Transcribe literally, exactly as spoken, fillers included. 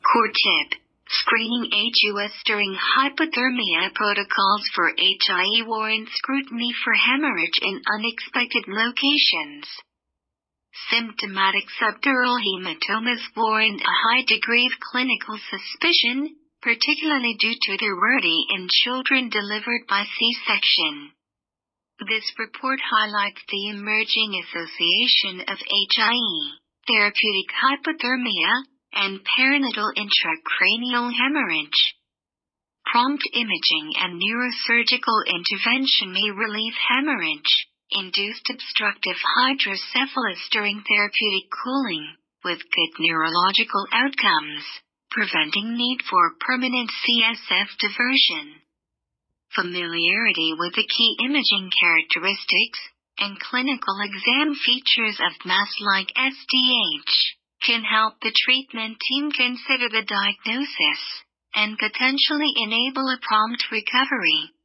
Core tip: screening H U S during hypothermia. Protocols for H I E warrant scrutiny for hemorrhage in unexpected locations. Symptomatic subdural hematomas warrant a high degree of clinical suspicion, particularly due to their rarity in children delivered by C-section. This report highlights the emerging association of H I E, therapeutic hypothermia, and perinatal intracranial hemorrhage. Prompt imaging and neurosurgical intervention may relieve hemorrhage-induced obstructive hydrocephalus during therapeutic cooling, with good neurological outcomes, preventing need for permanent C S F diversion. Familiarity with the key imaging characteristics and clinical exam features of mass-like S D H can help the treatment team consider the diagnosis and potentially enable a prompt recovery.